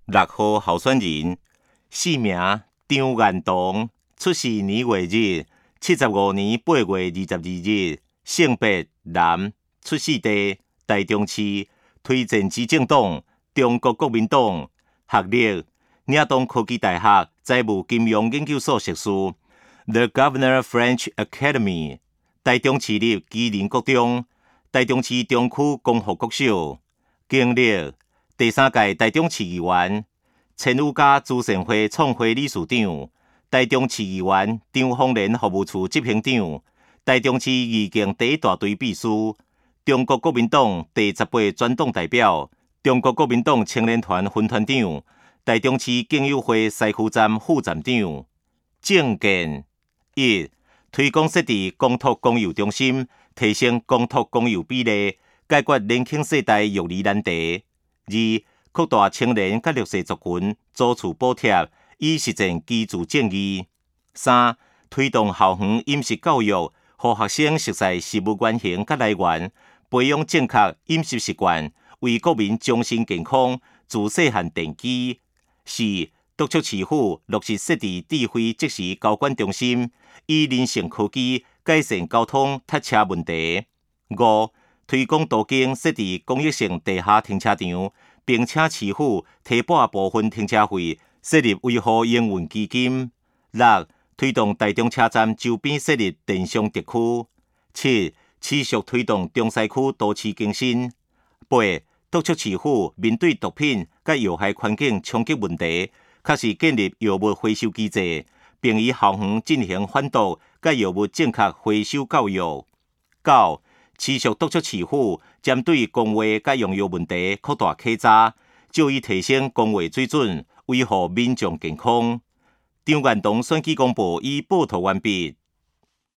6号候选人，姓名张彦彤，出世年月日75年8月22日，性别男，出世地台中市，推荐执政党中国国民党，学历岭东科技大学财务金融研究所硕士 ，The Governor French Academy， 台中市立基仁国中，台中市中区光复国小，经历第3届台中市议员，前武家慈善会创会理事长，台中市议员张丰年服务处执行长，台中市义警第1大队秘书，中国国民党第18专党代表，中国国民党青年团分团长，台中市竞友会西区站副站长。政见1. 推广设置公托公有中心，提升公托公有比例，解决年轻世代育儿难题。2. 扩大青年甲弱势族群租厝补贴，以实践居住正义。3. 推动校园饮食教育，予学生熟悉食物原型甲来源，培养正确饮食习惯，为国民终身健康自细汉奠基。4. 督促市府落实设置智慧即时交管中心，以人性科技改善交通塞车问题。5. 推广途径设置公益性地下停车场，并请市府提拨部分停车费，设立维护营运基金。6. 推动台中车站周边设立电商特区。7. 持续推动中西区都市更新。8. 督促市府面对毒品甲有害环境冲击问题，确实建立药物回收机制，并以校园进行反毒甲药物正确回收教育。9. 持续督促市府针对公话甲用药问题扩大稽查，就以提升公话水准，维护民众健康。张彦彤选举公报已报道完毕。